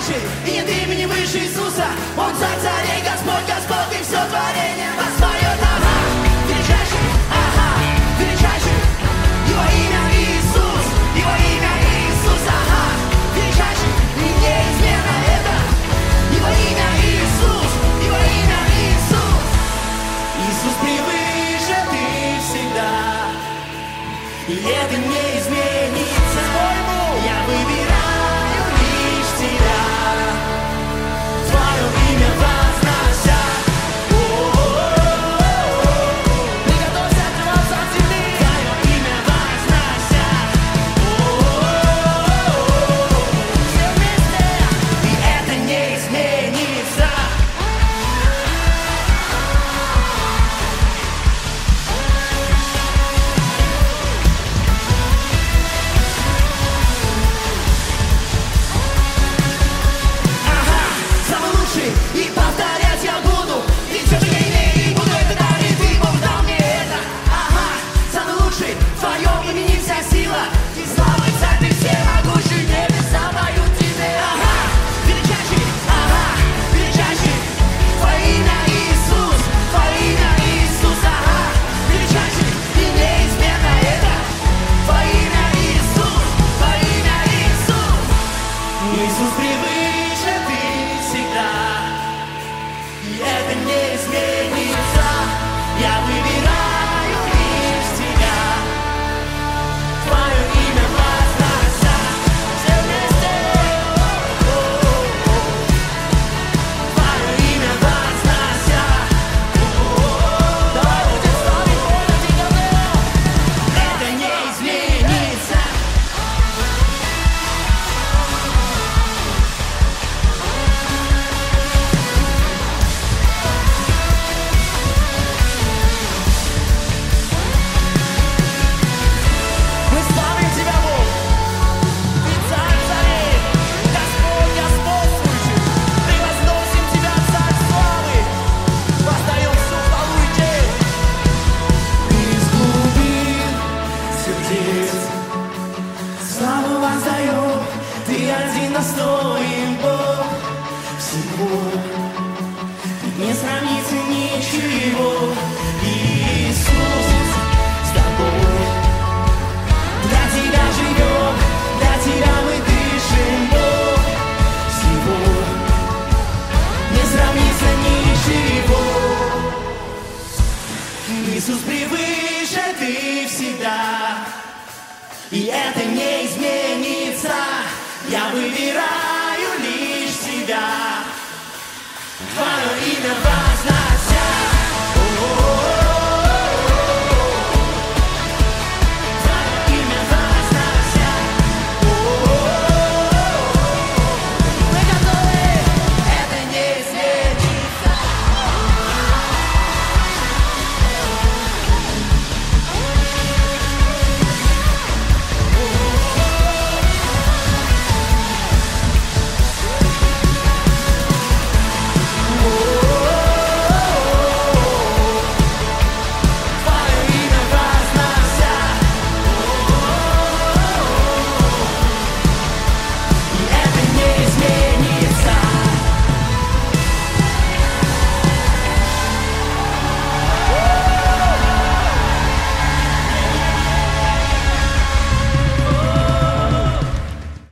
выше, и нет имени выше Иисуса. Он царь царей, Господь, Господь, и все творение воспоет. Ага, величайший, ага, величайший, Его имя Иисус, Его имя Иисус, ага, величайший, и неизменно это, Его имя Иисус, Его имя Иисус. Иисус превыше ты всегда, и это не изменится. Я выбираю лишь Тебя, Твое имя вознося. Приготовься открываться от земли, Твое имя вознося. Все вместе, и это не изменится. И повторять я буду, ведь все, что я имею, и буду это дарить. Ты, Бог, дал мне это. Ага, самый лучший, в Твоем имени вся сила. И слава, Царь, Ты всемогущий, небеса поют Тебе. Ага, величайший, ага, величайший, Твое имя Иисус, Твое имя Иисус, ага, величайший, и неизменно это, Твое имя Иисус, Твое имя Иисус. Иисус превыше Ты всегда, и это не изменится. Я выбираю лишь Тебя, Твое имя вознося. Все вместе, Твое имя вознося. Давай будем славить Бога, это не изменится. Мы славим Тебя, Бог, Ты царь царей, Господь господствующий. Превозносим Тебя, Царь славы, воздаем всю хвалу и честь. Из глубин сердец славу воздаем, Ты один достоин, Бог, всего. Не сравнится ничего. Иисус, с Тобой. Для Тебя живем, для Тебя мы дышим, Бог, всего. Не сравнится ничего. Иисус превыше Ты всегда, и это не изменится. Я выбираю лишь Тебя, Твое имя.